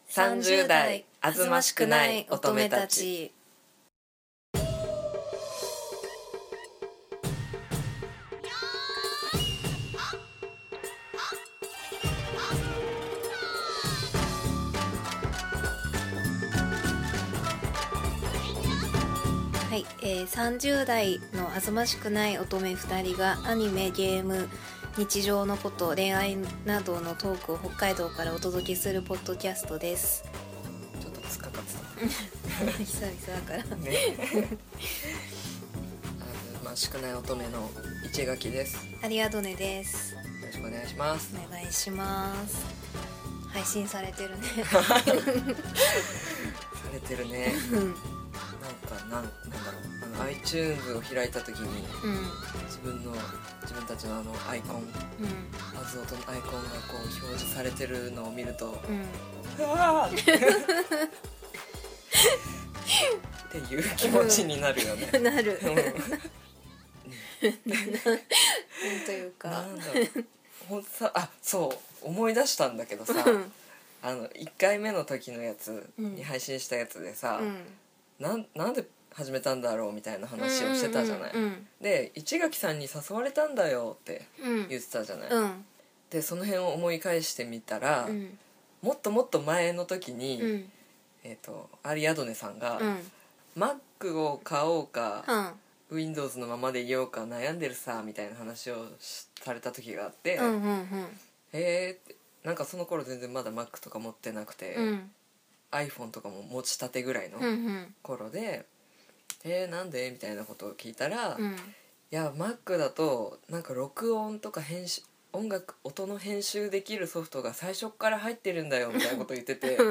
30代あずましくない乙女たち。 はい、30代のあずましくない乙女2人がアニメ、ゲーム、日常のこと、恋愛などのトークを北海道からお届けするポッドキャストです。 ちょっとつっかかって久々だからたねあずましくない乙女の市垣です。よアリアドネです。 ろしくお願いします。 お願いします。配信されてるねされてるね。なんだろう、iTunes を開いた時に自分たちのアイコン、アズオトのアイコンがこう表示されてるのを見ると、うわーっていう気持ちになるよね。 なるなんというか、 なんだろう、そう思い出したんだけどさ、1回目の時のやつに配信したやつでさ、なんで始めたんだろうみたいな話をしてたじゃない、で市垣さんに誘われたんだよって言ってたじゃない、でその辺を思い返してみたら、もっともっと前の時に、アリアドネさんが、Mac を買おうか、Windows のままでいようか悩んでるさみたいな話をされた時があって、ってなんかその頃全然まだ Mac とか持ってなくて、iPhone とかも持ちたてぐらいの頃で、なんでみたいなことを聞いたら、いや Mac だとなんか録音とか音の編集できるソフトが最初から入ってるんだよみたいなこと言ってて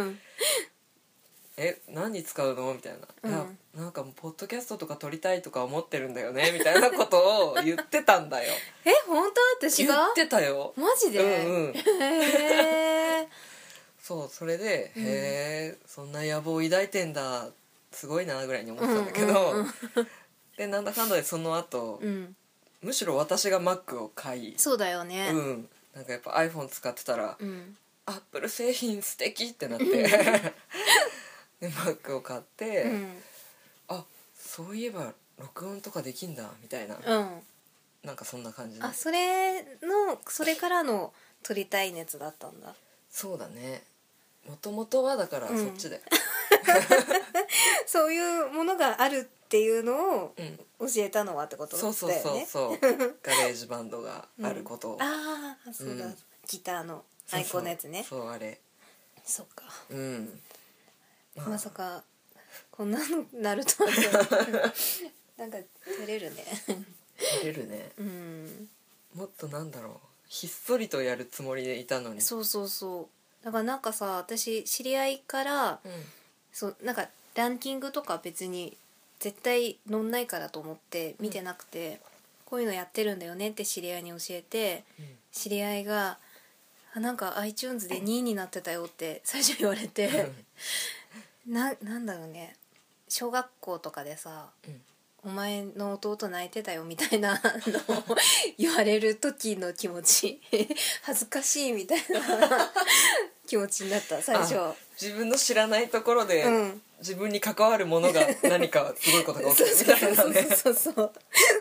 何に使うのみたいな、いやなんかもうポッドキャストとか撮りたいとか思ってるんだよねみたいなことを言ってたんだよ。 本当？私が言ってたよ。 マジで？へーそう、それで、へえそんな野望抱いてんだすごいなぐらいに思ってたんだけど、でなんだかんだでその後、むしろ私が Mac を買い、 そうだよね、 なんかやっぱ iPhone 使ってたら、Apple 製品素敵ってなってで Mac を買って、あそういえば録音とかできんだみたいな、なんかそんな感じで、 それからの撮りたい熱だったんだ。 そうだね、もともとはだからそっちで、 そういうものがあるっていうのを教えたのはってことだよね。 そうガレージバンドがあることを、 そうだ、ギターのアイコンのやつね。 そうあれ、 そうか、 まさかこんなのなるとはなんか照れるね照れるね、もっとなんだろう、ひっそりとやるつもりでいたのに。 そうだからなんかさ、私知り合いから、なんかランキングとか別に絶対載んないからと思って見てなくて、こういうのやってるんだよねって知り合いに教えて、知り合いがなんか iTunes で2位になってたよって最初言われてなんだろうね、小学校とかでさ、お前の弟泣いてたよみたいなのを言われる時の気持ち恥ずかしいみたいな気持ちになった最初。 自分の知らないところで、自分に関わるものが何かすごいことが起きるみたいなね。 そう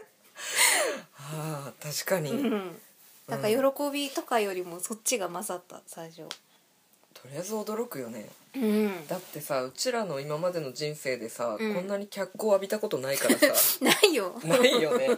確かに、 なんか喜びとかよりもそっちが勝った最初。 とりあえず驚くよね、だってさ、うちらの今までの人生でさ、こんなに脚光浴びたことないからさないよね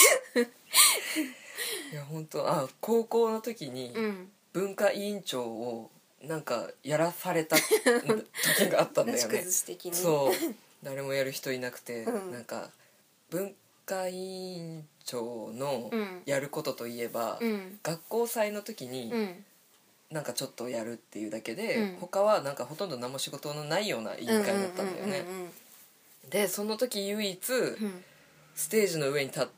いや本当、高校の時に文化委員長をなんかやらされた時があったんだよねそう誰もやる人いなくて、なんか文化委員長のやることといえば、学校祭の時に、なんかちょっとやるっていうだけで、他はなんかほとんど何も仕事のないような委員会だったんだよね。でその時唯一、ステージの上に立って、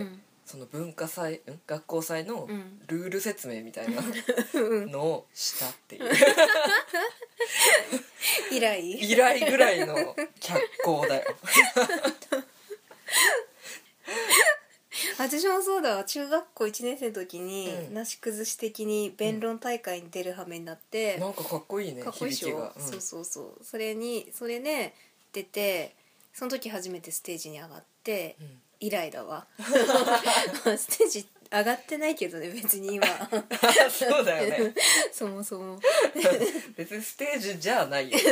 その学校祭のルール説明みたいなのをしたっていう以来ぐらいの脚光だよ私もそうだわ、中学校1年生の時に、なし崩し的に弁論大会に出る羽目になって、 なんかかっこいいね、 かっこいいでしょ、 響きが、 そうそうそう、それね出て、その時初めてステージに上がって、以来だわステージ上がってないけどね別に今そうだよねそもそも別にステージじゃないよ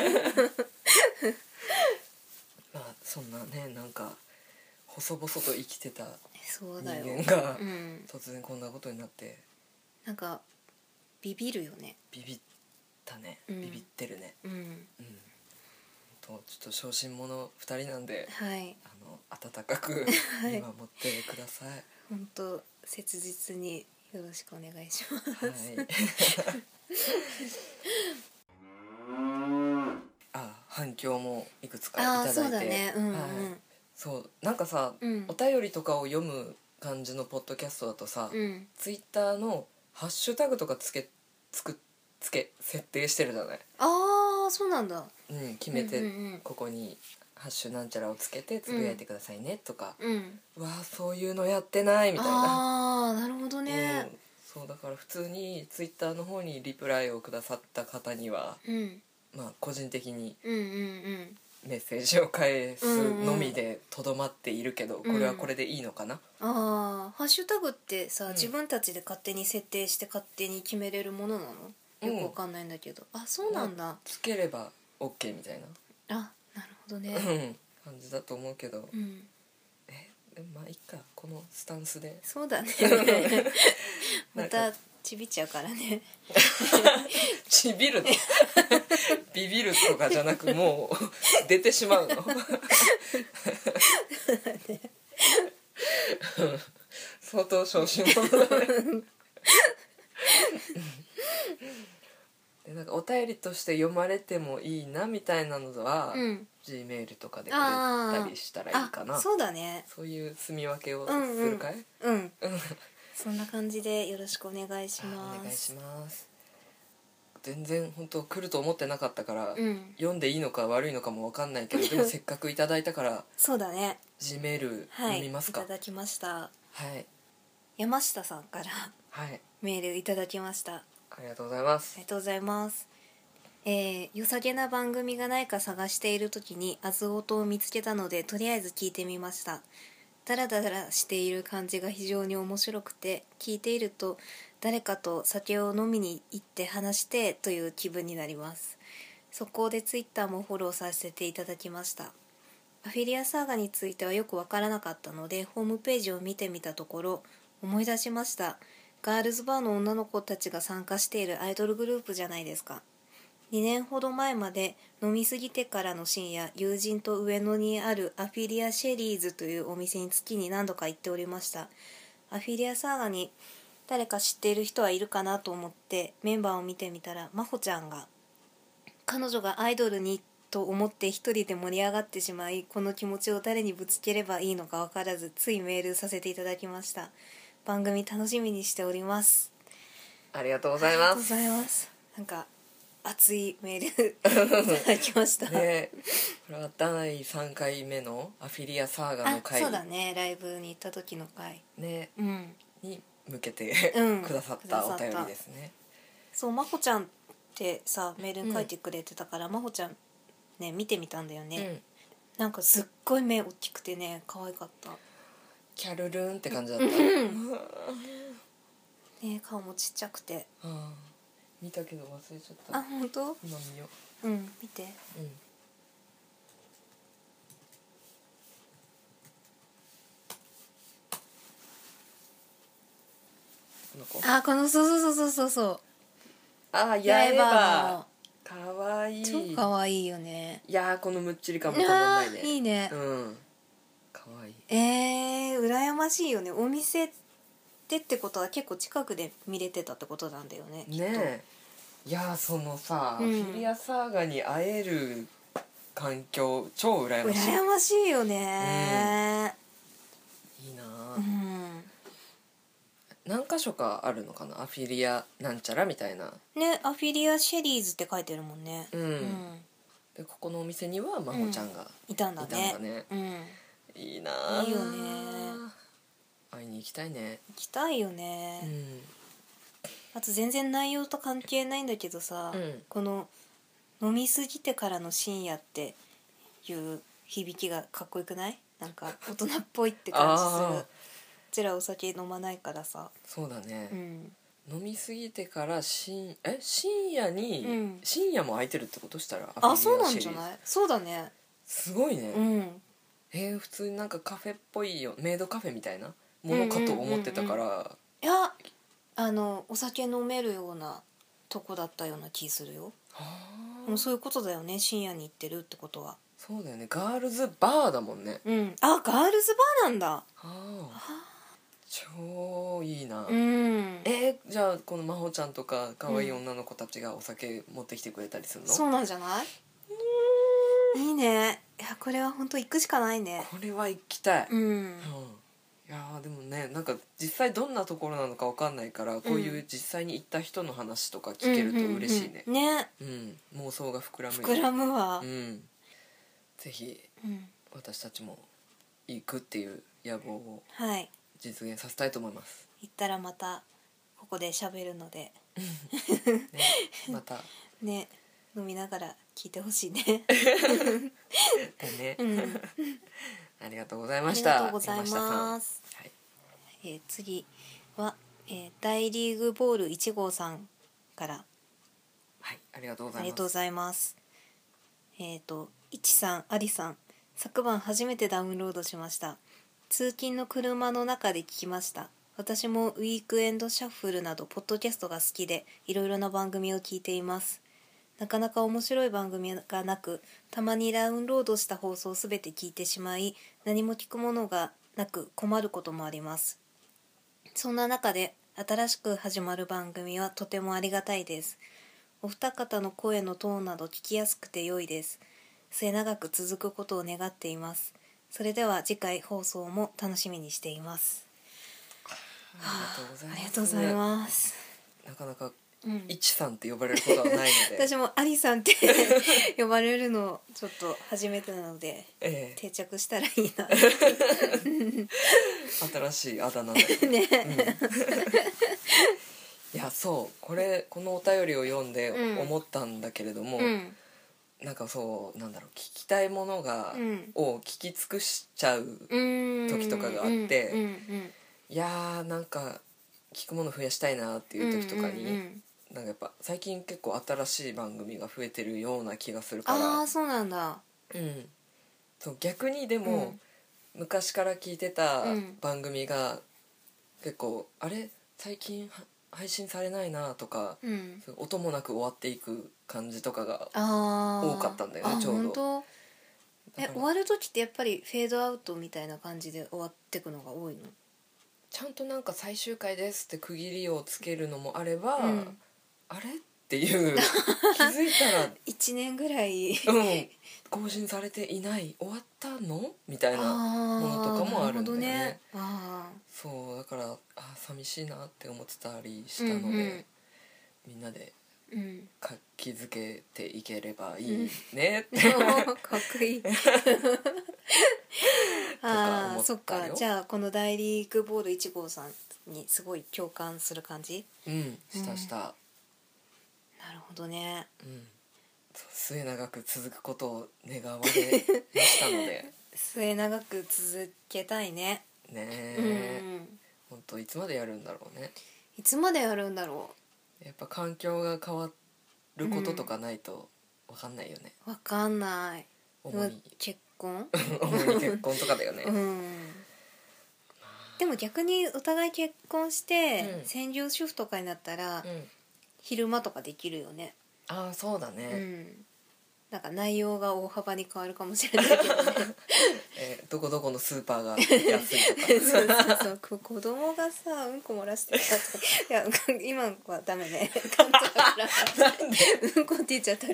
まあそんなね、なんか細々と生きてたそうだよ人間が突然こんなことになって、 なんかビビるよね。 ビビったね、ビビってるね。ちょっと小心者2人なんで、 はい、 温かく見守ってください。 本当切実によろしくお願いします。はい反響もいくつかいただいて、 そうだね、 そうなんかさ、お便りとかを読む感じのポッドキャストだとさ、ツイッターのハッシュタグとか設定してるじゃない。 ああそうなんだ。 決めて、ここにハッシュなんちゃらをつけてつぶやいてくださいねとか、わあそういうのやってないみたいな。 なるほどね。 そうだから普通にツイッターの方にリプライをくださった方には、まあ個人的にメッセージを返すのみでとどまっているけど、これはこれでいいのかな。 ハッシュタグってさ、自分たちで勝手に設定して勝手に決めれるものなの？よくわかんないんだけど、そうなんだ。 つければ OK みたいな。 なるほどね。 感じだと思うけど、でもまあいっか、このスタンスで。 そうだねまたちびっちゃうからねちびるのビビるとかじゃなく、もう出てしまうの相当小心者だねでなんかお便りとして読まれてもいいなみたいなのは、G メールとかでくれたりしたらいいかな。 そうだね。 そういう住み分けをするかい？ そんな感じでよろしくお願いします。 お願いします。全然本当来ると思ってなかったから、読んでいいのか悪いのかも分かんないけどでもせっかくいただいたからそうだね。 G メール読みますか。 いただきました。 はい、 山下さんからメールいただきました。 ありがとうございます。 ありがとうございます。良さげな番組がないか探している時にアズオトを見つけたのでとりあえず聞いてみました。ダラダラしている感じが非常に面白くて、聞いていると誰かと酒を飲みに行って話してという気分になります。そこでツイッターもフォローさせていただきました。アフィリアサーガについてはよくわからなかったのでホームページを見てみたところ思い出しました。ガールズバーの女の子たちが参加しているアイドルグループじゃないですか。2年ほど前まで飲みすぎてからの深夜、友人と上野にあるアフィリアシェリーズというお店に月に何度か行っておりました。アフィリアサーガに誰か知っている人はいるかなと思ってメンバーを見てみたら、真帆ちゃんが、彼女がアイドルにと思って一人で盛り上がってしまい、この気持ちを誰にぶつければいいのか分からずついメールさせていただきました。番組楽しみにしております。 ありがとうございます。 ありがとうございます。なんか熱いメールいただきましたね。これは第3回目のアフィリアサーガの回。 そうだね、ライブに行った時の回ね、に向けてくださったお便りですね。 そう、真帆ちゃんってさメールに書いてくれてたから、真帆ちゃんね見てみたんだよね。なんかすっごい目大きくてね可愛かった。 キャルルンって感じだったね、顔もちっちゃくて、 見たけど忘れちゃった。 本当？ 今見よう。見て。このそう八重歯かわいい。 超かわいいよね。 いやこのむっちり感もたまんないね。 いいね。 かわいい。 羨ましいよね。お店でってことは結構近くで見れてたってことなんだよね。 ねえ。いやそのさ、アフィリアサーガに会える環境超羨ましい。 羨ましいよね。 いいな。何箇所かあるのかな、アフィリアなんちゃらみたいなね。アフィリアシェリーズって書いてるもんね。 でここのお店には真帆ちゃんがいたんだね。 いいな。 いいよね。 会いに行きたいね。 行きたいよね、あと全然内容と関係ないんだけどさ、この飲みすぎてからの深夜っていう響きがかっこよくない？なんか大人っぽいって感じする。うちらお酒飲まないからさ。 そうだね、飲みすぎてから深夜に、深夜も空いてるってことしたらそうなんじゃない？そうだね、 すごいね、普通になんかカフェっぽいよ、メイドカフェみたいなものかと思ってたから、 いやお酒飲めるようなとこだったような気するよ。もうそういうことだよね、深夜に行ってるってことは。 そうだよね、ガールズバーだもんね。 ガールズバーなんだ。 超いいな。じゃあこの真帆ちゃんとか可愛い女の子たちがお酒持ってきてくれたりするの？ そうなんじゃない？いいね。いやこれは本当行くしかないね。 これは行きたい。いやでもね、なんか実際どんなところなのか分かんないから、こういう実際に行った人の話とか聞けると嬉しいね。 ね、 妄想が膨らむ。 膨らむわ。 ぜひ、私たちも行くっていう野望を実現させたいと思います。 行ったらまたここで喋るのでまたね、飲みながら聞いてほしいね。 だね。ありがとうございました。 ありがとうございます。次は、大リーグボール1号さんから。 ありがとうございます。 ありがとうございます。いちさん、ありさん、昨晩初めてダウンロードしました。通勤の車の中で聞きました。私もウィークエンドシャッフルなどポッドキャストが好きで、いろいろな番組を聞いています。なかなか面白い番組がなく、たまにダウンロードした放送をすべて聞いてしまい、何も聞くものがなく困ることもあります。そんな中で新しく始まる番組はとてもありがたいです。お二方の声のトーンなど聞きやすくて良いです。末永く続くことを願っています。それでは次回放送も楽しみにしています。 ありがとうございます。 なかなかいちさんって呼ばれることはないので私もありさんって呼ばれるのちょっと初めてなので、定着したらいいな。 新しいあだ名だよね。いやそうこのお便りを読んで思ったんだけれども、なんかそうなんだろう、聞きたいものを聞き尽くしちゃう時とかがあって、いやなんか聞くもの増やしたいなっていう時とかに、なんかやっぱ最近結構新しい番組が増えてるような気がするから。 そうなんだ。 そう逆にでも、昔から聞いてた番組が結構あれ最近配信されないなとか、音もなく終わっていく感じとかが多かったんだよね。ちょうど終わる時ってやっぱりフェードアウトみたいな感じで終わってくのが多いの？ ちゃんとなんか最終回ですって区切りをつけるのもあれば、あれっていう気づいたら 1年ぐらい更新されていない、終わったのみたいなものとかもあるんだよね。そうだから寂しいなって思ってたりしたので、みんなで活気づけていければいいねってかっこいい。そっか。じゃあこの大リーグボール1号さんにすごい共感する感じ？ した。 なるほどね。 末永く続くことを願われましたので末永く続けたいね。 本当いつまでやるんだろうね。 いつまでやるんだろう。やっぱ環境が変わることとかないと分かんないよね。 分かんない。結婚主に結婚とかだよね。 でも逆にお互い結婚して専業主婦とかになったら、昼間とかできるよね。 そうだね。 なんか内容が大幅に変わるかもしれないけどね。 どこどこのスーパーが安いとか。 そう子供がさうんこ漏らしてたとか、いや今はダメね。なんでうんこって言っちゃったから。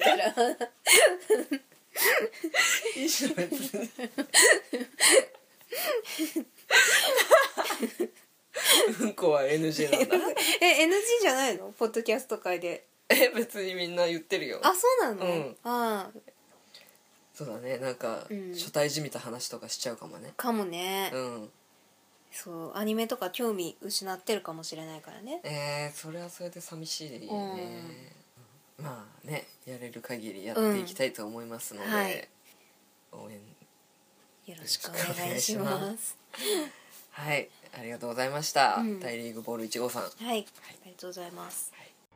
いいじゃん別に。うんこは NG なんだ。 NG じゃないの？ポッドキャスト界で。 別にみんな言ってるよ。 そうなの？ そうだね、なんか、初対じみた話とかしちゃうかもね。 かもね。 そうアニメとか興味失ってるかもしれないからね。 それはそれで寂しいよね、まあねやれる限りやっていきたいと思いますので、 はい、 応援よろしくお願いしますはい、ありがとうございました、大リーグボール1号さん。はい、 ありがとうございます、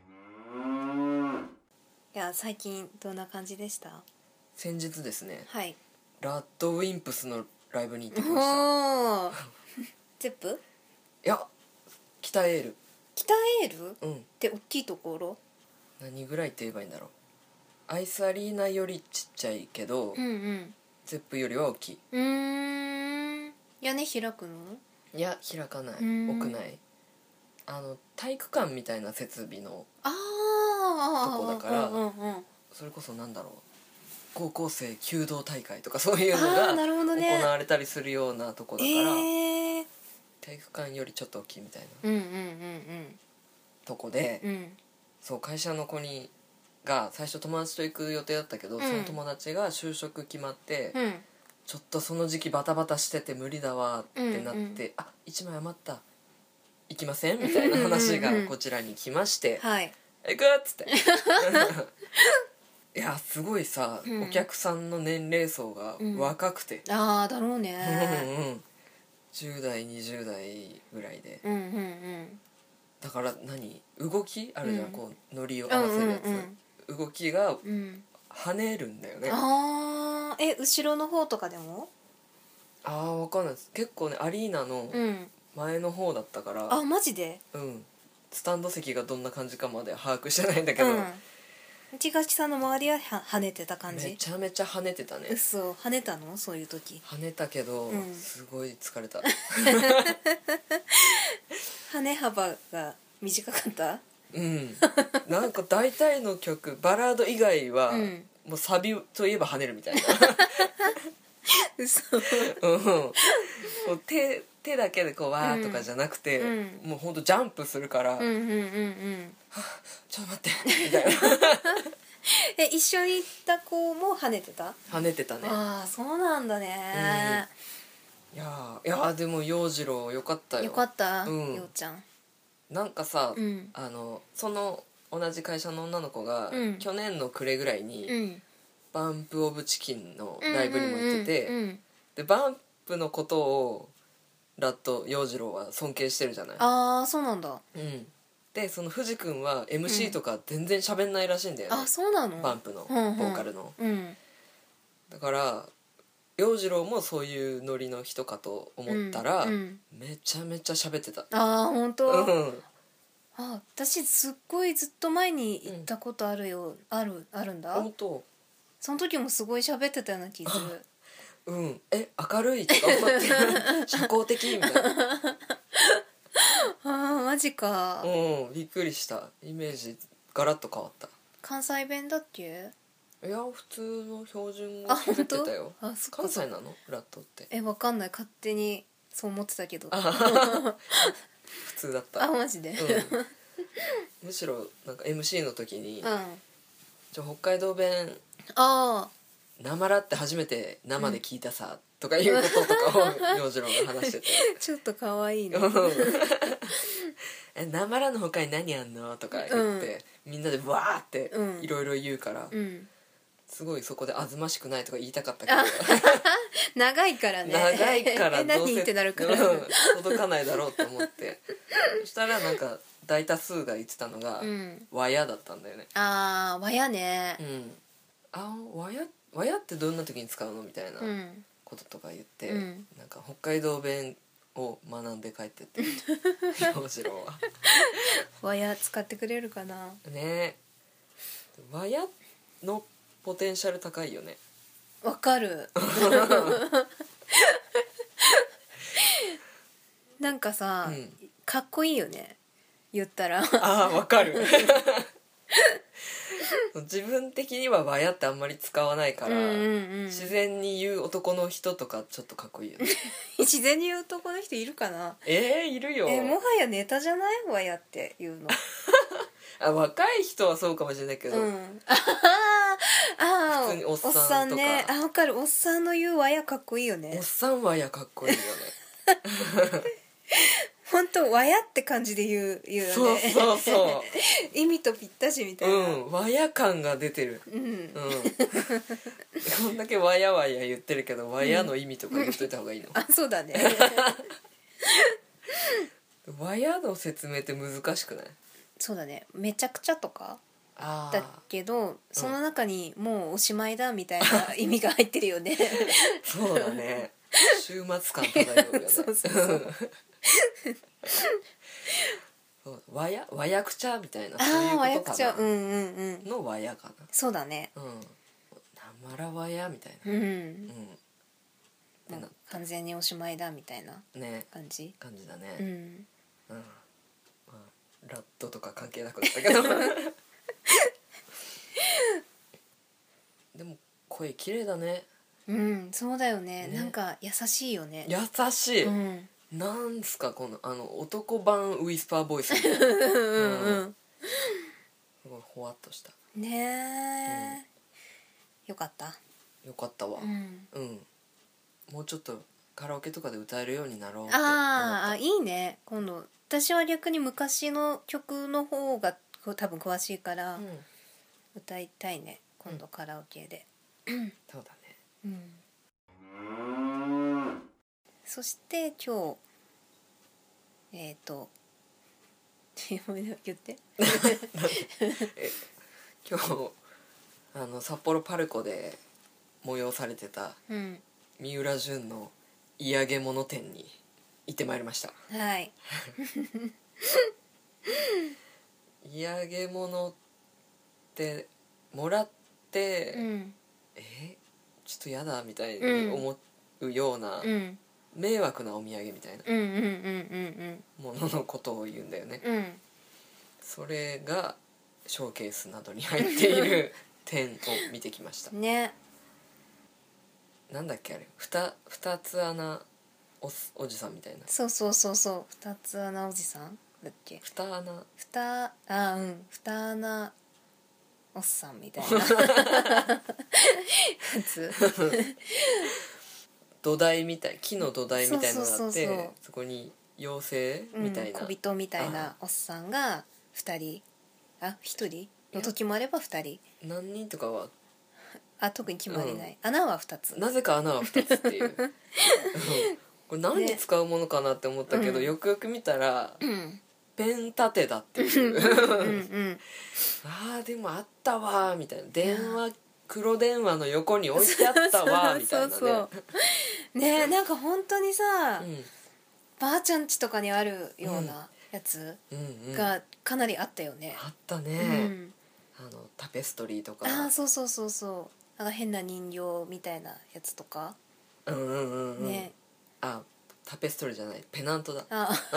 いや最近どんな感じでした？ 先日ですね、 はい、 ラッドウィンプスのライブに行ってきましたゼップ？ いや北エール。 北エールって大きいところ？ 何ぐらいって言えばいいんだろう。アイスアリーナよりちっちゃいけど、ゼップよりは大きい。 屋根開くの？ いや開かない、屋内体育館みたいな設備のとこだから、それこそなんだろう、高校生弓道大会とかそういうのが行われたりするようなとこだから、体育館よりちょっと大きいみたいなとこで、そう会社の子が最初友達と行く予定だったけど、その友達が就職決まって、ちょっとその時期バタバタしてて無理だわってなって、あ1枚余った行きませんみたいな話がこちらに来まして、行くっつっていやすごいさ、お客さんの年齢層が若くて、 だろうね 10代20代ぐらいで、だから動きあるじゃん、こうノリを合わせるやつ、動きが跳ねるんだよね。 後ろの方とかでも？ 分かんないです。結構ねアリーナの前の方だったから、 マジで？ スタンド席がどんな感じかまで把握してないんだけど、 内垣さんの周りは跳ねてた感じ？ めちゃめちゃ跳ねてたね。 嘘、跳ねたの？そういう時跳ねたけど、すごい疲れた跳ね幅が短かった？ なんか大体の曲バラード以外は、もうサビといえば跳ねるみたいな嘘もう手だけでこうわーとかじゃなくて、もうほんとジャンプするから、はぁちょっと待ってみたいな一緒に行った子も跳ねてた？ 跳ねてたね。 そうなんだね、 いやでも陽次郎よかったよ。 よかった、陽ちゃんなんかさ、その同じ会社の女の子が、去年の暮れぐらいに、バンプ・オブ・チキンのライブにも行ってて、でバンプのことをラッド陽次郎は尊敬してるじゃない。 そうなんだ。 でその藤君は MC とか全然喋んないらしいんだよね、 そうなの？ バンプのボーカルの、だから陽次郎もそういうノリの人かと思ったら、めちゃめちゃ喋ってた。 本当？私すっごいずっと前に行ったことあるよ、あるんだ。 本当？ その時もすごい喋ってたような気する。 明るいとか思って社交的みたいなマジか。 びっくりした。イメージガラッと変わった。 関西弁だっけ？ いや普通の標準語喋ってたよ。 そっか。 関西なのラットって？ わかんない、勝手にそう思ってたけど普通だった。 マジで、 むしろなんか MC の時に、北海道弁なまらって初めて生で聞いたさ、とかいうこととかを陽次郎が話しててちょっと可愛いねなまらの他に何あんのとか言って、みんなでわーっていろいろ言うから、すごいそこであずましくないとか言いたかったけど長いからね。 長いからどうせ何ってなるから届かないだろうと思ってそしたらなんか大多数が言ってたのが和やだったんだよね。 和やね。 和やってどんな時に使うのみたいなこととか言って、なんか北海道弁を学んで帰ってって陽次郎は和や使ってくれるかなね。和やのポテンシャル高いよね。 わかるなんかさ、かっこいいよね言ったらわかる自分的には和やってあんまり使わないから、自然に言う男の人とかちょっとかっこいいよね自然に言う男の人いるかな。 いるよ。 もはやネタじゃない？和やって言うの若い人はそうかもしれないけど、普通におっさんとかね。わかる。おっさんの言う和やかっこいいよね。 おっさん和やかっこいいよね本当和やって感じで言うよね。 そうそうそ意味とぴったしみたう、 いな。 和や感が出てる。こんだけ和や和や言ってるけど、和やの意味とか言っといた方がいいの。 あ、そうだね。 和やの説明って難しくない？ そうだね。めちゃくちゃとかだけど、その中にもうおしまいだみたいな意味が入ってるよね。 そうだね。週末感漂うよね。 そうそうそうそう和やくちゃみたいな、そういう和ことかなの和やかな。 そうだね。 なまら和やみたいな。 もう完全におしまいだみたいな感じだね。まあ、ラットとか関係なくなったけど。でも声綺麗だね。 そうだよね。なんか優しいよね。 優しい。なんすかこの男版ウィスパーボイスみたいな。すごいほわっとしたね。よかった。 よかったわ。もうちょっとカラオケとかで歌えるようになろうって思った。 いいね。今度私は逆に昔の曲の方が多分詳しいから歌いたいね、今度カラオケで。 そうだね。そして今日言って今日札幌パルコで催されてた三浦淳の嫌げ物店に行ってまいりました。 はい。 嫌げ物ってもらって、ちょっとやだみたいに思うような、迷惑なお土産みたいなもののことを言うんだよね。それがショーケースなどに入っている点を見てきましたね。 なんだっけあれ、二つ穴おじさんみたいな。 そう二つ穴おじさんだっけ。二穴おっさんみたいなやつ。 土台みたい、木の土台みたいなのがあって、そこに妖精みたいな、 小人みたいなおっさんが1人の時もあれば2人、 何人とかは特に決まりない、穴は2つ、 なぜか穴は2つっていうこれ何に使うものかなって思ったけど、よくよく見たら、ペン立てだっていうでもあったわみたいな、黒電話の横に置いてあったわみたいなね。なんか本当にさ、ばあちゃん家とかにあるようなやつがかなりあったよね。 あったね。タペストリーとか。 そうなんか変な人形みたいなやつとかね。 タペストリーじゃない、ペナントだ。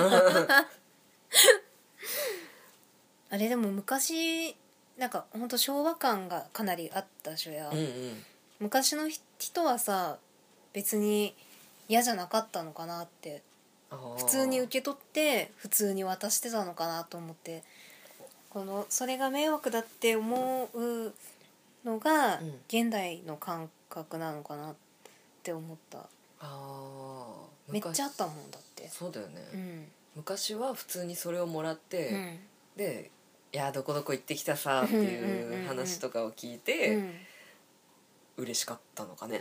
あれでも昔なんかほんと昭和感がかなりあったでしょや、昔の人はさ別に嫌じゃなかったのかなって、普通に受け取って普通に渡してたのかなと思って、それが迷惑だって思うのが現代の感覚なのかなって思った。めっちゃあったもんだって。 そうだよね、昔は普通にそれをもらって、でいやどこどこ行ってきたさっていう話とかを聞いて、嬉しかったのかね。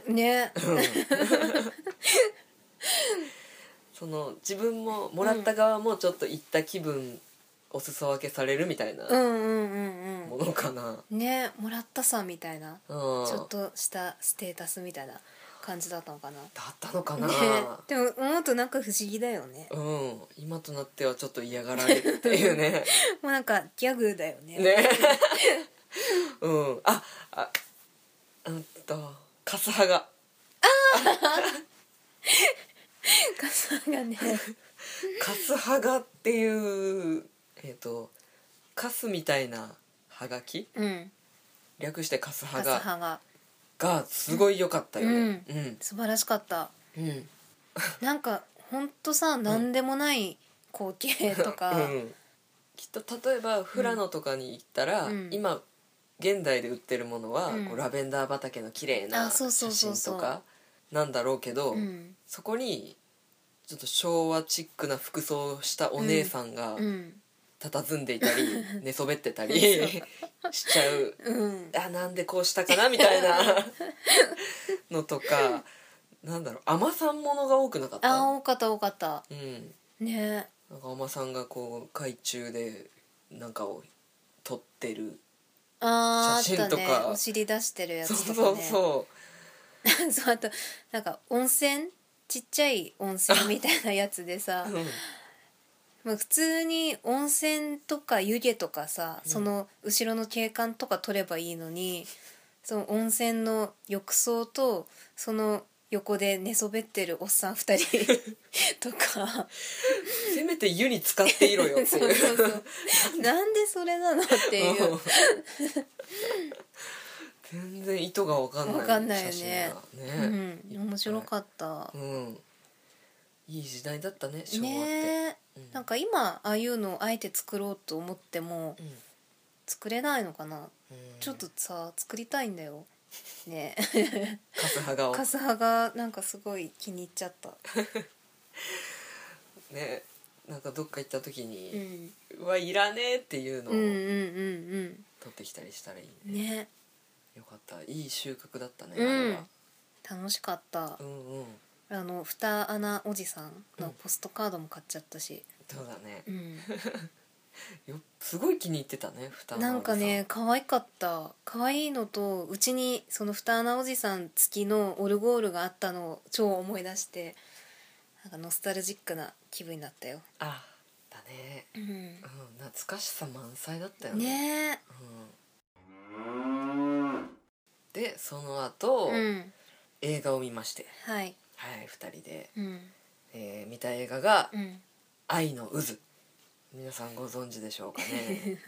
自分ももらった側もちょっと行った気分お裾分けされるみたいなものかな。 もらったさみたいな、ちょっとしたステータスみたいな感じだったのかな。 だったのかな。 でも思うとなんか不思議だよね。 今となってはちょっと嫌がられるっていうね。 もうなんかギャグだよね。 カスハガ。 カスハガね。 カスハガっていうカスみたいなハガキ、略してカスハガがすごい良かったよね。 素晴らしかった。なんかほんとさ、何でもない光景とか、 きっと例えば富良野とかに行ったら、今現代で売ってるものは、ラベンダー畑の綺麗な写真とかなんだろうけど、そこにちょっと昭和チックな服装をしたお姉さんが佇んでいたり、寝そべってたりしちゃう、なんでこうしたかなみたいなのとか、なんだろう、海女さんものが多くなかった？ 多かった多かった。ね。 なんか海女さんがこう海中でなんかを撮ってる写真とか、 あったね、お尻出してるやつとかね。そうあとなんか温泉、ちっちゃい温泉みたいなやつでさ、まあ、普通に温泉とか湯気とかさ、その後ろの景観とか撮ればいいのに、その温泉の浴槽とその横で寝そべってるおっさん2人とかせめて湯に浸かっていろよっていうそうそうそうなんでそれなのっていう全然意図が分かんない写真がね、 面白かった、 いい時代だったね、昭和ってね。なんか今ああいうのをあえて作ろうと思っても、作れないのかな、ちょっとさ作りたいんだよね。 カスハガをカスハガなんかすごい気に入っちゃったね。なんかどっか行った時に、うわいらねえっていうのを取ってきたりしたらいいね。よかった、いい収穫だったね、あれは。 楽しかった。二穴おじさんのポストカードも買っちゃったし、 そうだね、すごい気に入ってたね、二穴おじさん。 なんかね可愛かった。可愛いのと、うちにその二穴おじさん付きのオルゴールがあったのを超思い出して、なんかノスタルジックな気分になったよ。 だね、懐かしさ満載だったよね。でその後、映画を見まして、2人で、見た映画が「愛の渦」。皆さんご存知でしょうかね。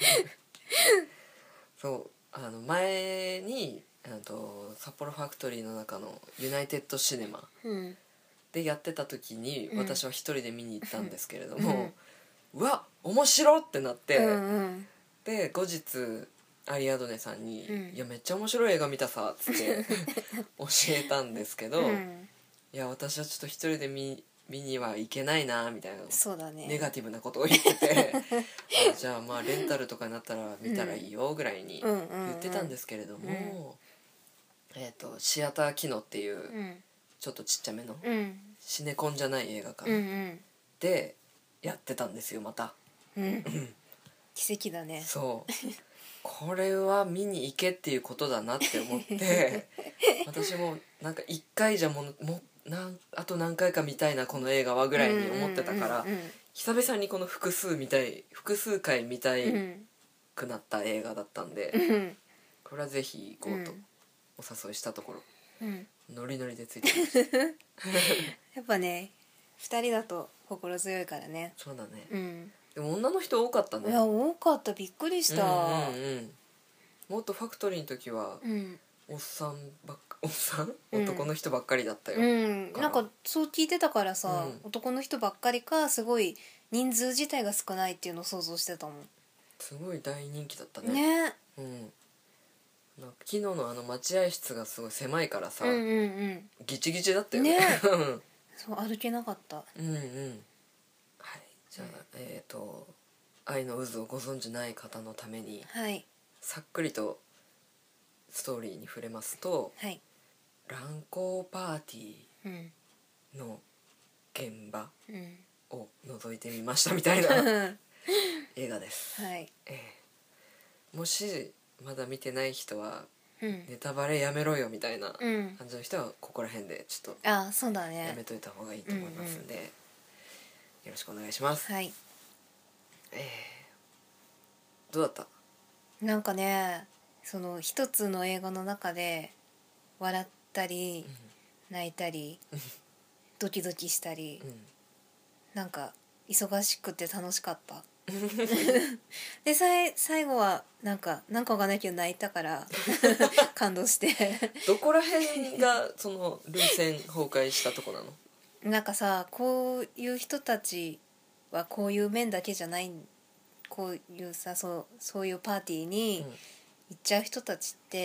そう前に札幌ファクトリーの中のユナイテッドシネマでやってた時に、私は一人で見に行ったんですけれども、うわ面白ってなって、で後日アリアドネさんに「いやめっちゃ面白い映画見たさ」っつって教えたんですけど、いや私はちょっと一人で見には行けないなみたいな、 そうだね、 ネガティブなことを言っててじゃあまあレンタルとかになったら見たらいいよぐらいに言ってたんですけれども、シアターキノっていうちょっとちっちゃめのシネコンじゃない映画館でやってたんですよ、また。 奇跡だね。 そうこれは見に行けっていうことだなって思って私もなんか1回じゃもうあと何回か見たいなこの映画はぐらいに思ってたから、久々にこの複数回見たいくなった映画だったんで、これはぜひ行こうとお誘いしたところ、ノリノリでついてましたやっぱね2人だと心強いからね。 そうだね、でも女の人多かったね。 いや多かった、びっくりした。 もっとファクトリーの時は、男の人ばっかりだったよ、 なんかそう聞いてたからさ、男の人ばっかりか、すごい人数自体が少ないっていうのを想像してたもん。 すごい大人気だったね。昨日の待合室がすごい狭いからさ、ギチギチだったよね。 そう歩けなかった。 はい、じゃあ愛の渦をご存じない方のために、さっくりとストーリーに触れますと、乱交パーティーの現場を覗いてみましたみたいな映画です。もしまだ見てない人は、ネタバレやめろよみたいな感じの人はここら辺でちょっとやめといた方がいいと思いますんで、よろしくお願いします。どうだった？ なんかね、その一つの映画の中で笑ったり、泣いたりドキドキしたり、なんか忙しくて楽しかったで最後はなんかわかんないけど泣いたから感動してどこら辺がその涙腺崩壊したとこなの？ なんかさ、こういう人たちはこういう面だけじゃない、こういうさ、そういうパーティーに行っちゃう人たちって、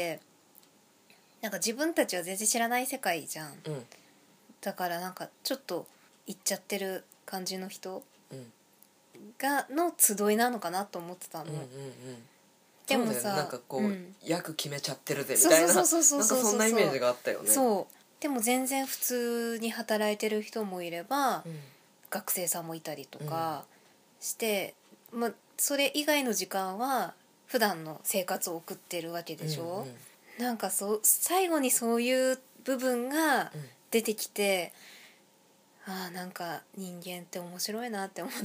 なんか自分たちは全然知らない世界じゃん、だからなんかちょっと行っちゃってる感じの人うんの集いなのかなと思ってたの、 うんうんうん、 でもさ、 そうだよね、なんかこう、役決めちゃってるぜみそうたいな、 そうそうそうそうそうなんかそんなイメージがあったよね。 そうでも全然普通に働いてる人もいれば、 うん学生さんもいたりとかして、それ以外の時間は普段の生活を送ってるわけでしょ、なんか最後にそういう部分が出てきて、なんか人間って面白いなって思って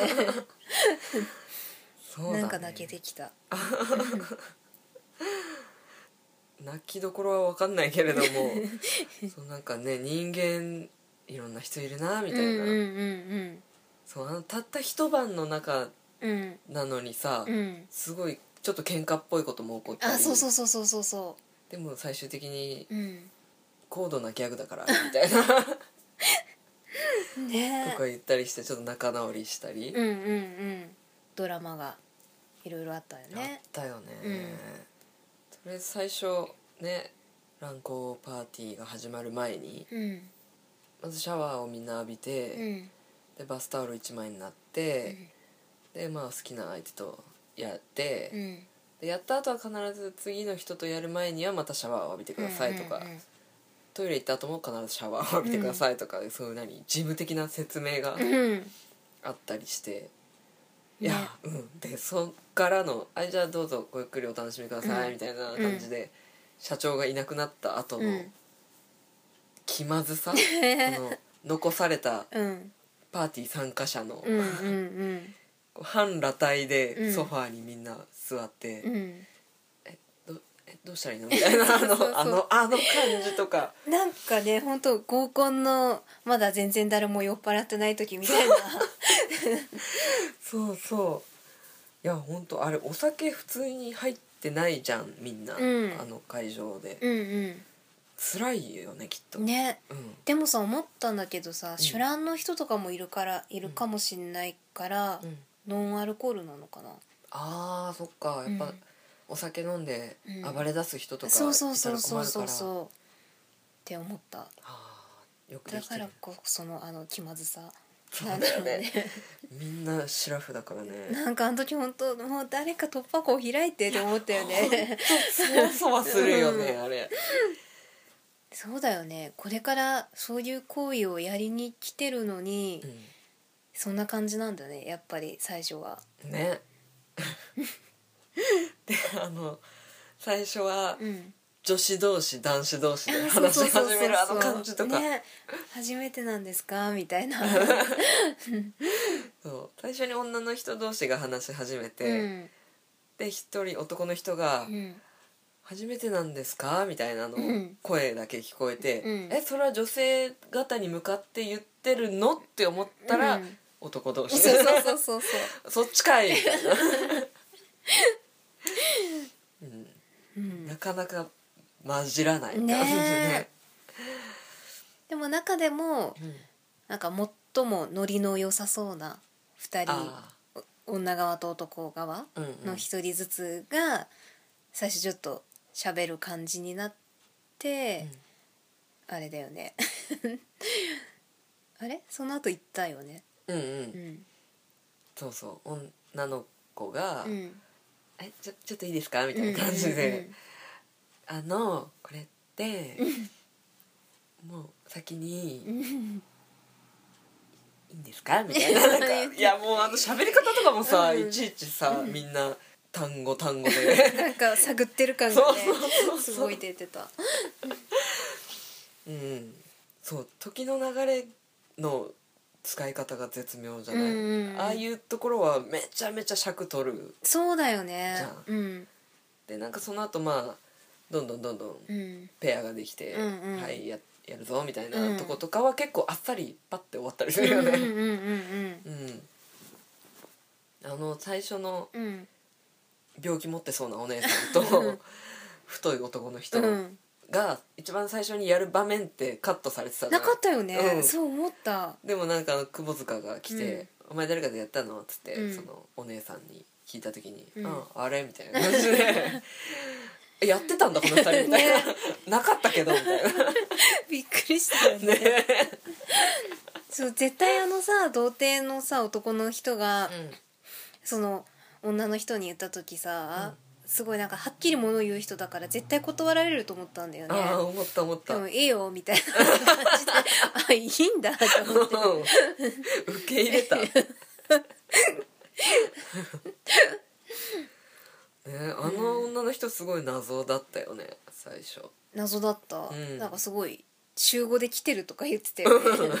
そうだね、 なんか泣けてきた泣きどころは分かんないけれどもそうなんかね、人間いろんな人いるなみたいな、そうたった一晩の中なのにさ、すごいちょっと喧嘩っぽいことも起こったり、 そうでも最終的にうん高度なギャグだからみたいなねとか言ったりしてちょっと仲直りしたり、 ドラマがいろいろあったよあっね。 たよね、とりあえず最初ね、乱交パーティーが始まる前にまずシャワーをみんな浴びて、でバスタオル1枚になって、でまあ好きな相手とやって、でやった後は必ず次の人とやる前にはまたシャワーを浴びてくださいとか、トイレ行った後も必ずシャワーを浴びてくださいとか、そういう事務的な説明があったりして、いや、でそっからの「じゃあどうぞごゆっくりお楽しみください」みたいな感じで、社長がいなくなった後の気まずさ、この残されたパーティー参加者のこう半裸体でソファーにみんな座って、どうしたらいいのみたいなあの感じとか、 なんかね、本当合コンのまだ全然誰も酔っ払ってない時みたいなそうそう、いや本当あれお酒普通に入ってないじゃんみんな、あの会場で、辛いよねきっとね、でもさ思ったんだけどさ、酒乱の人とかもいるかもしんないから、ノンアルコールなのかな。 あーそっか、やっぱ、お酒飲んで暴れ出す人とかいたらそうそう困そうるから、 そうって思った。 よくできてる。 だからこその気まずさなんだろうねみんなシラフだからね。 なんかあの時本当もう誰か突破口を開いてって思ったよねそわそわするよね、あれ。 そうだよね、これからそういう行為をやりに来てるのに、そんな感じなんだねやっぱり最初はねで最初は、女子同士男子同士で話し始めるあの感じとか、 ね、初めてなんですかみたいなそう最初に女の人同士が話し始めて、で一人男の人が、初めてなんですかみたいなの、声だけ聞こえて、それは女性方に向かって言ってるのって思ったら、男同士でそうそっちかいみたいななかなか混じらない感じでね。 でも中でも、なんか最もノリの良さそうな2人、女側と男側の1人ずつが最初ちょっと喋る感じになって、あれだよねあれその後行ったよね。 そうそう女の子が、ちょっといいですかみたいな感じで、これってもう先にいいんですかみたいな、なんかいやもう喋り方とかもさ、いちいちさ、みんな単語でなんか探ってる感がねすごい出てたそう時の流れの使い方が絶妙じゃない、ああいうところはめちゃめちゃ尺取る。 そうだよねじゃん、でなんかその後まあどんどんペアができて、はいやるぞみたいなとことかは結構あっさりパッて終わったりするよね。最初の病気持ってそうなお姉さんと太い男の人が一番最初にやる場面ってカットされてたじゃん。 なかったよね、そう思った。 でもなんか窪塚が来て「お前誰かでやったの?」っつって、そのお姉さんに聞いた時に「あれ?」みたいな感じでやってたんだこの2人みたいな、なかったけどみたいなびっくりしたよねそう絶対さ童貞のさ男の人が、その女の人に言った時さ、すごいなんかはっきり物を言う人だから絶対断られると思ったんだよね。 ああ思ったでもいいよみたいな感じであいいんだと思って受け入れたね、あの女の人すごい謎だったよね最初。 謎だった、なんかすごい週5で来てるとか言ってたよね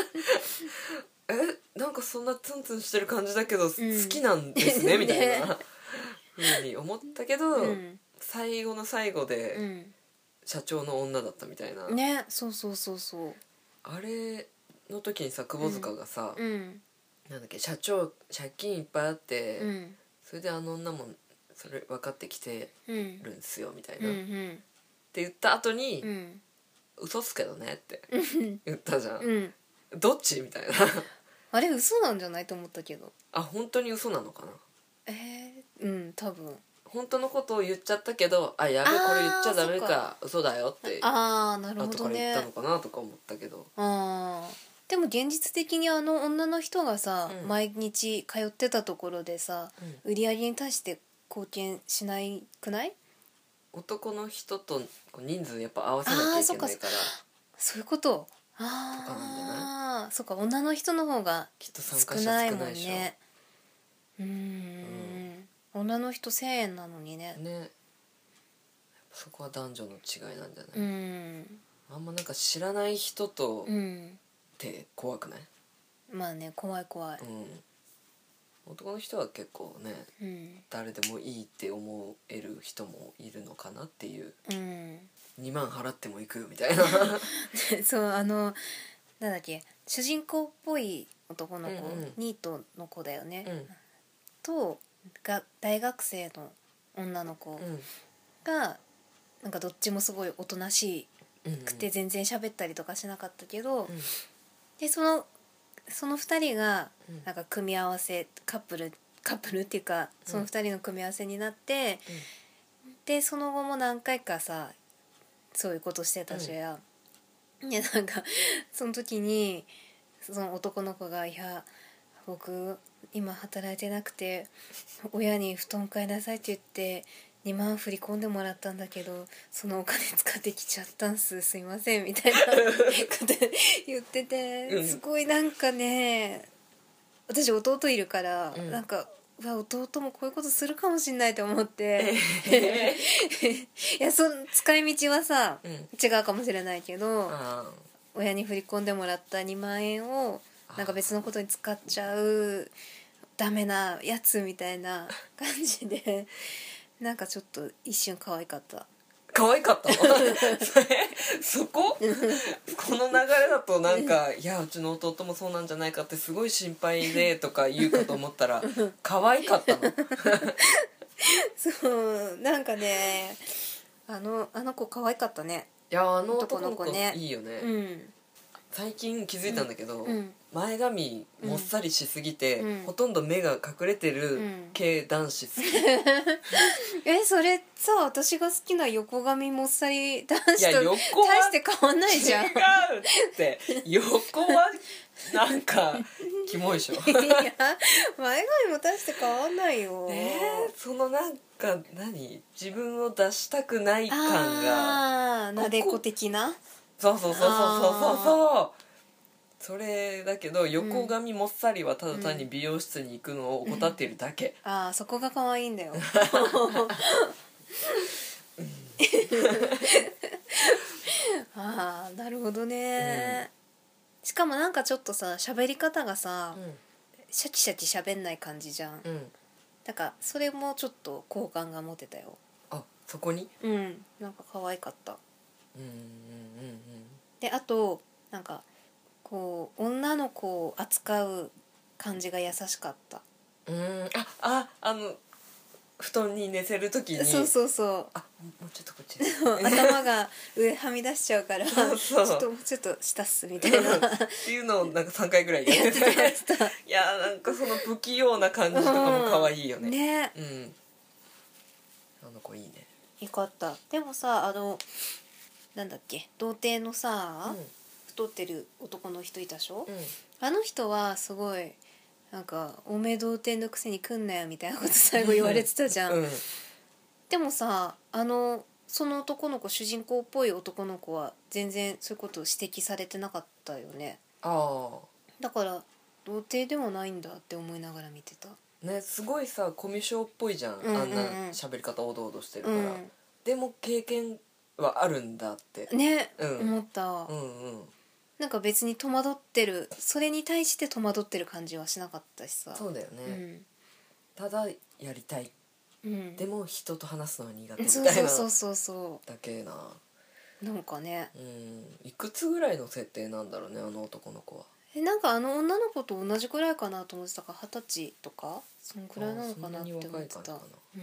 なんかそんなツンツンしてる感じだけど、好きなんですねみたいなふうに思ったけど、最後の最後で、社長の女だったみたいなね。そうそうそうそう。 あれの時にさ窪塚がさ、なんだっけ社長借金いっぱいあって、それであの女もそれ分かってきてるんですよみたいな、って言った後に、嘘っすけどねって言ったじゃん、どっちみたいなあれ嘘なんじゃないと思ったけど。 あ本当に嘘なのかな。 多分本当のことを言っちゃったけどやべこれ言っちゃダメか嘘だよってなるほどね後から言ったのかなとか思ったけど、 でも現実的に女の人がさ、毎日通ってたところでさ、売り上げに対して貢献しないくない？ 男の人と人数やっぱ合わせなきゃいけないからそういうこと。とかなんじゃない？ そうか女の人の方がきっと参加者少ないもん少ないでしょ。 ね。女の人1000円なのにね。 そこは男女の違いなんじゃない？あんまなんか知らない人とって怖くない？ まあね怖い怖い。 男の人は結構ね、誰でもいいって思える人もいるのかなっていう、2万払っても行くみたいなそうなんだっけ主人公っぽい男の子、ニートの子だよね、と大学生の女の子が、なんかどっちもすごいおとなしくて全然喋ったりとかしなかったけど、でその2人がなんか組み合わせカップルっていうかその2人の組み合わせになって、でその後も何回かさそういうことしてたしや、でなんかその時にその男の子が「いや僕今働いてなくて親に布団買いなさいって言って2万振り込んでもらったんだけどそのお金使ってきちゃったんすいません」みたいなこと言ってて、すごいなんかね私弟いるから、なんか弟もこういうことするかもしんないと思っていや使い道はさ、違うかもしれないけど親に振り込んでもらった2万円をなんか別のことに使っちゃうダメなやつみたいな感じでなんかちょっと一瞬可愛かった。 可愛かったのそここの流れだとなんかいやうちの弟もそうなんじゃないかってすごい心配でとか言うかと思ったら可愛かったのそうなんかねあの子可愛かったね。 いやあの男の子ねいいよね、最近気づいたんだけど、前髪もっさりしすぎて、ほとんど目が隠れてる系男子好き、 それさ私が好きな横髪もっさり男子と大して変わんないじゃん。違うって横はなんかキモいでしょいや前髪も大して変わんないよ。 そのなんか自分を出したくない感がなでこ的なそうそれだけど横髪もっさりはただ単に美容室に行くのを怠っているだけ、 そこが可愛いんだよなるほどね、しかもなんかちょっとさ喋り方がさ、シャキシャキ喋んない感じじゃん、だからそれもちょっと好感が持てたよ。 そこになんか可愛かった。であとなんかこう女の子を扱う感じが優しかった。 布団に寝せるときにそうもうちょっとこっち頭が上はみ出しちゃうからちょっともうちょっと下っすみたいなっていうのをなんか3回ぐらいやってていやなんかその不器用な感じとかも可愛いよね。あの子いいね。 よかった。でもさなんだっけ童貞のさ、 太ってる男の人いたでしょ、 うんあの人はすごいなんかおめえ童貞のくせに来んなよみたいなこと最後言われてたじゃん、 うんでもさその男の子主人公っぽい男の子は全然そういうことを指摘されてなかったよね。 あだから童貞でもないんだって思いながら見てた。 あね、すごいさコミュ障っぽいじゃん、 うんうんうん、 あんな喋り方おどおどしてるから、 うんでも経験はあるんだってね、 うん思った、 うんうんなんか別に戸惑ってる、それに対して戸惑ってる感じはしなかったしさ。 そうだよね、ただやりたい、 うんでも人と話すのは苦手みそうたいなそうそうそうだけな。 なんかね、 いくつぐらいの設定なんだろうね、あの男の子は。 なんかあの女の子と同じくらいかなと思ってたから20歳とかそのくらいなのかなって思ってそんなに若い感じたか。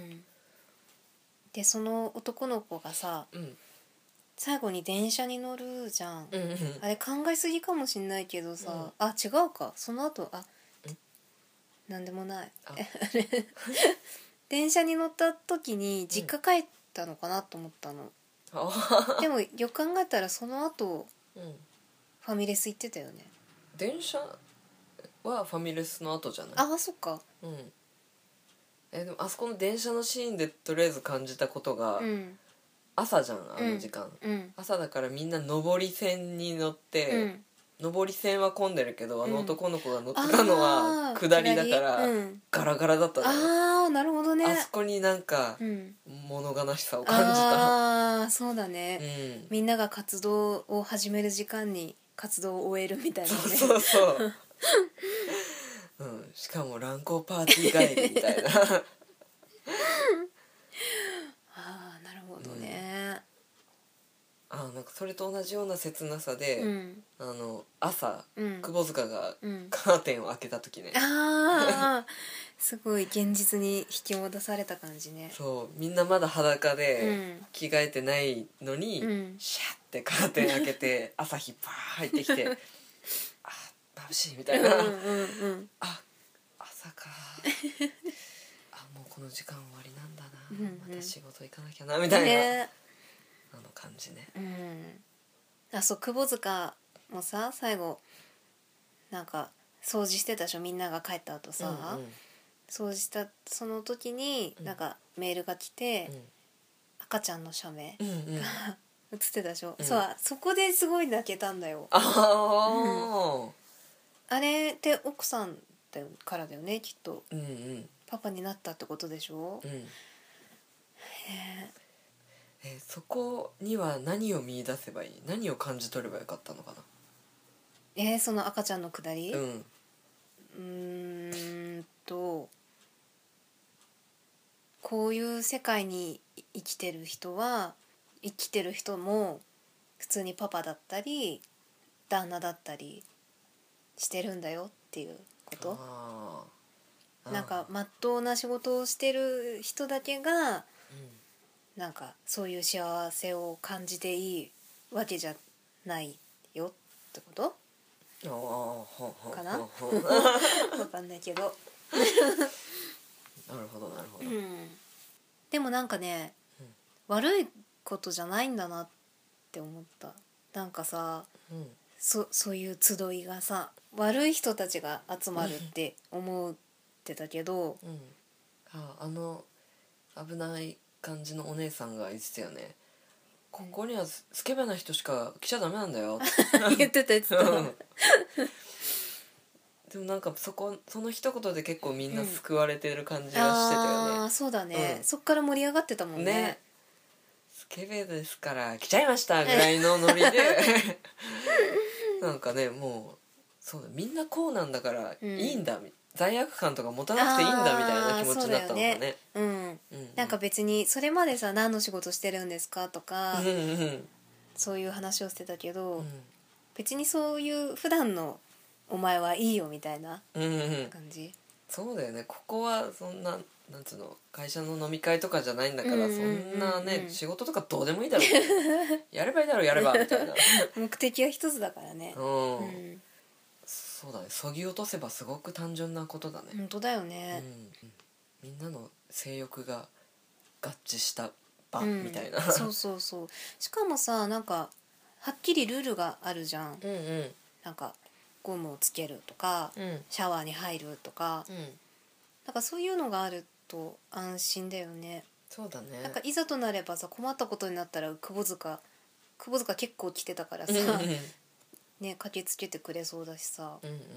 でその男の子がさな。 最後に電車に乗るじゃん、 うんうんあれ考えすぎかもしんないけどさ、あ違うかその後なんでもないあ電車に乗った時に実家帰ったのかなと思ったの、 あでもよく考えたらその後うんファミレス行ってたよね。 電車はファミレスの後じゃない？ あそっか。 でもあそこの電車のシーンでとりあえず感じたことが、 うん朝じゃんあの時間、 うん朝だからみんな上り線に乗って、上り線は混んでるけど、あの男の子が乗ってたのは下りだから、ガラガラだったのよ。 ああなるほどね。 あそこになんか、物悲しさを感じた。 ああそうだね、みんなが活動を始める時間に活動を終えるみたいなね。 そうそう、しかも乱交パーティー帰りみたいなああなるほどね、 なんかそれと同じような切なさで、朝、窪塚がカーテンを開けた時ね、 ああすごい現実に引き戻された感じね。 そうみんなまだ裸で着替えてないのに、シャッてカーテン開けて朝日パー入ってきてあ眩しいみたいな、あ朝かもうこの時間終わりなんだな、また仕事行かなきゃなみたいな、 ね、 あの感じね。 そう窪塚もさ最後なんか掃除してたでしょ、みんなが帰った後さ、掃除したその時になんかメールが来て、赤ちゃんの写メが写ってたでしょ、そこですごい泣けたんだよ。あれって奥さんからだよねきっと、パパになったってことでしょ、 そこには何を見出せばいい、何を感じ取ればよかったのかな。 その赤ちゃんのくだり、こういう世界に生きてる人も普通にパパだったり旦那だったりしてるんだよっていうこと。なんかまっとうな仕事をしてる人だけが、なんかそういう幸せを感じていいわけじゃないよってことかなわかんないけどなるほどなるほど、 でもなんかね、悪いことじゃないんだなって思った。なんかさ、そういう集いがさ悪い人たちが集まるって思ってたけど、 危ない感じのお姉さんが言ってたよね。ここにはスケベな人しか来ちゃダメなんだよ言ってたでもなんかその一言で結構みんな救われてる感じがしてたよね。 そうだね、そっから盛り上がってたもんね。 スケベですから来ちゃいましたぐらいのノリでなんかね、もうそうだみんなこうなんだからいいんだ、罪悪感とか持たなくていいんだみたいな気持ちになったのかね。 なんか別にそれまでさ何の仕事してるんですかとか、そういう話をしてたけど、別にそういう普段のお前はいいよみたいな感じ、 そうだよね。ここはそんななんつうの会社の飲み会とかじゃないんだから、そんなね仕事とかどうでもいいだろうやればいいだろうやればみたいな目的は一つだからね。 そうだね、そぎ落とせばすごく単純なことだね。 本当だよね、 みんなの性欲が合致した場みたいな、 そうそうそう。しかもさなんかはっきりルールがあるじゃん。 うんうんなんかゴムをつけるとか、 うんシャワーに入るとか、 うんなんかそういうのがあると安心だよね。 そうだね。 なんかいざとなればさ、困ったことになったら窪塚結構来てたからさ、 うんうんね、駆けつけてくれそうだしさ。 うんうん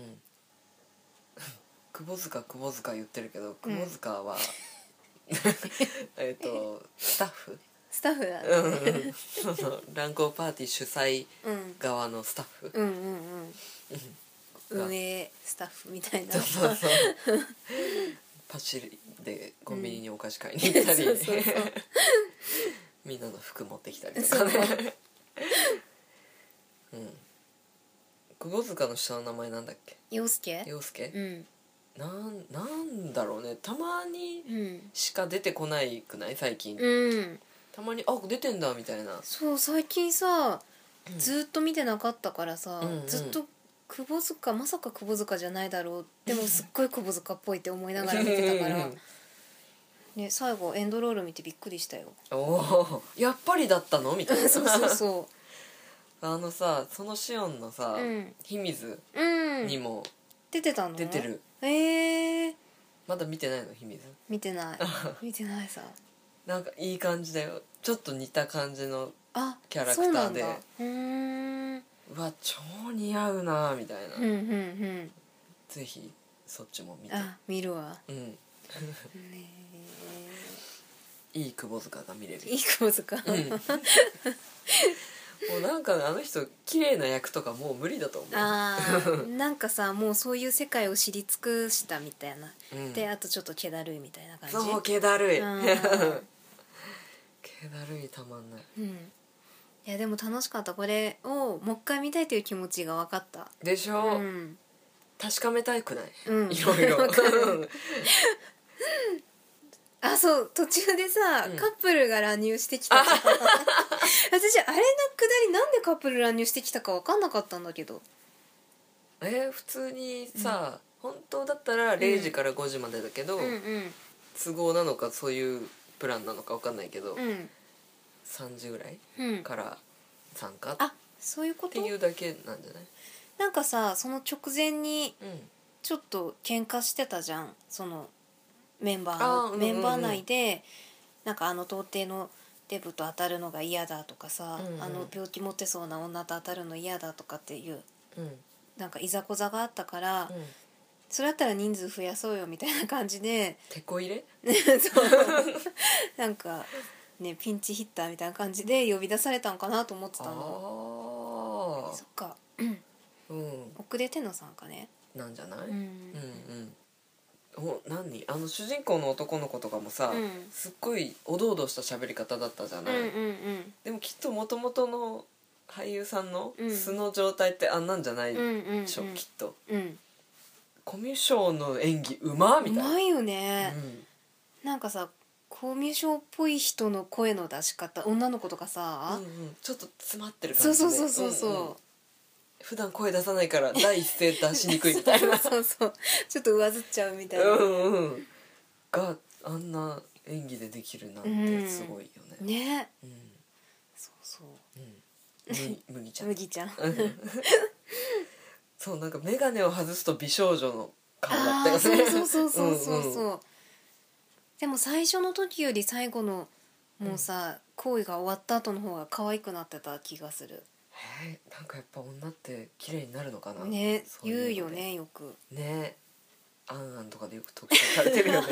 窪塚言ってるけど、窪塚はスタッフスタッフだうんね。 うんその乱交パーティー主催うん側のスタッフ、 うんうんうん運営スタッフみたいな。 そうそうそうパシリでコンビニにお菓子買いに行ったり、 そうそうそうみんなの服持ってきたりとかねうん窪塚の下の名前なんだっけ？ 陽介？ 陽介？ うんなんだろうね、たまにうんしか出てこないくない最近、 うんたまにあ出てんだみたいな。 そう最近さうんずっと見てなかったからさ、 うんうんずっと窪塚まさか窪塚じゃないだろう、でもすっごい窪塚っぽいって思いながら見てたからね、最後エンドロール見てびっくりしたよ。 おおやっぱりだったのみたいなそうそうそさそのシオンのさ、 うん秘密ううんにも出てたの？ 出てる。まだ見てないの秘密？ 見てない見てないさ。 なんかいい感じだよ、ちょっと似た感じのあキャラクターで、 そうなんだ。 うわ超似合うなみたいな、 うんうんうんぜひそっちも見て。 あ見るわ。 うんねいい窪塚が見れる。 いい窪塚。 うんもうなんかあの人綺麗な役とかもう無理だと思う。 あーなんかさもうそういう世界を知り尽くしたみたいな、 うんであとちょっと気だるいみたいな感じ。 そう気だるいうん気だるいたまんないうん、いやでも楽しかった。これをもう一回見たいという気持ちが分かった。 でしょ、 うん確かめたくない、 うんいろいろわかるあそう途中でさ、 うんカップルが乱入してきたじゃん私あれのくだりなんでカップル乱入してきたか分かんなかったんだけど。 普通にさ、本当だったら0時から5時までだけど、 うんうん都合なのかそういうプランなのか分かんないけど、 うん 3時ぐらいうんから参加っあそういうことていうだけなんじゃない？ なんかさその直前にうんちょっと喧嘩してたじゃん、そのメンバーの、 あーうんうんうんメンバー内でなんか童貞のデブと当たるのが嫌だとかさ、 うんうん病気持ってそうな女と当たるの嫌だとかっていううんなんかいざこざがあったから、 うんそれだったら人数増やそうよみたいな感じでてこ入れそうなんかねピンチヒッターみたいな感じで呼び出されたんかなと思ってたの。 あそっかあうん遅れての参加ね。 なんじゃない？ うんうん何主人公の男の子とかもさ、 うんすっごいおどおどした喋り方だったじゃない、 うんうんでもきっともともとの俳優さんのうん素の状態ってあんなんじゃないうんうんうんでしょ、きっとうんコミュ障の演技うまみたいな、 うまいよね、 うなんかさコミュ障っぽい人の声の出し方、女の子とかさ、 んうんうん、ちょっと詰まってるそう感じでそうそうそうそう、 んん普段声出さないから第一声出しにくいみたいなそうそうちょっと上ずっちゃうみたいな、 うんうんがあんな演技でできるなんてすごいよね。 ねうんそうそう麦ちゃん麦ちゃんそうなんか眼鏡を外すと美少女の顔だったよね。 そうそうそうそうそうそう、 うんうんでも最初の時より最後のもうさ、行為が終わった後の方が可愛くなってた気がするなんかやっぱ女って綺麗になるのかなね。 そういうので言うよねよくね。アンアンとかでよく特集されてるよね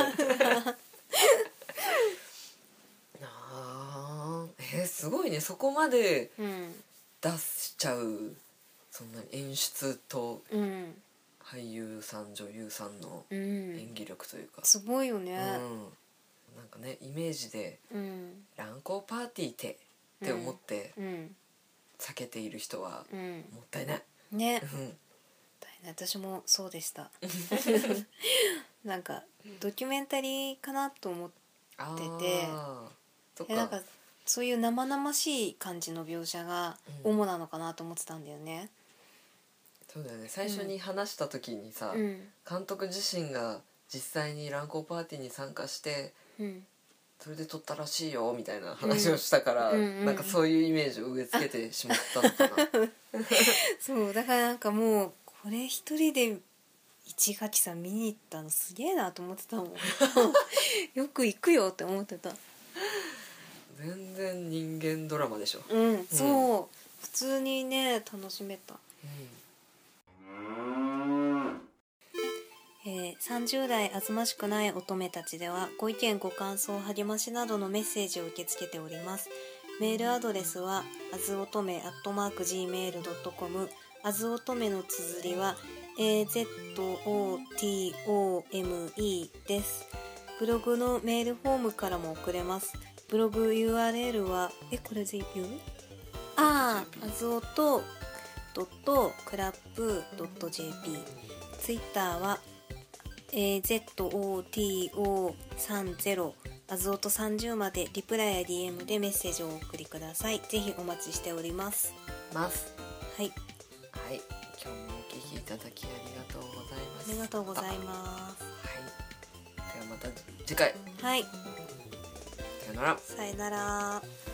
あすごいね、そこまでうん出しちゃう、そんなに演出とうん俳優さん女優さんのうん演技力というか、 すごいよねうん、なんかねイメージでうん乱交パーティーって思ってうん避けている人はうんもったいない、 ねうん私もそうでしたなんかドキュメンタリーかなと思ってあてーそっかなんかそういう生々しい感じの描写が主なのかなと思ってたんだよね。 そうだよね、最初に話した時にさ、 うん監督自身が実際に乱交パーティーに参加してうんそれで撮ったらしいよみたいな話をしたから、なんかそういうイメージを植え付けてしまったのかなそうだからなんかもうこれ一人で市垣さん見に行ったのすげえなと思ってたもんよく行くよって思ってた。 全然人間ドラマでしょ。 そう普通にね楽しめた。30代あずましくない乙女たちではご意見ご感想励ましなどのメッセージを受け付けております。メールアドレスはあずおとめ@gmail.com。 あずおとめの綴りは AZOTOME です。ブログのメールフォームからも送れます。ブログ URL はこれで言う？あずおと.club.jp。 ツイッターはZOTO30 あずおと30までリプライや DM でメッセージをお送りください。ぜひお待ちしております。はい、 はい、今日もお聞きいただきありがとうございます。 ありがとうございます。 はい、ではまた次回。 はい、 さよなら。 さよなら。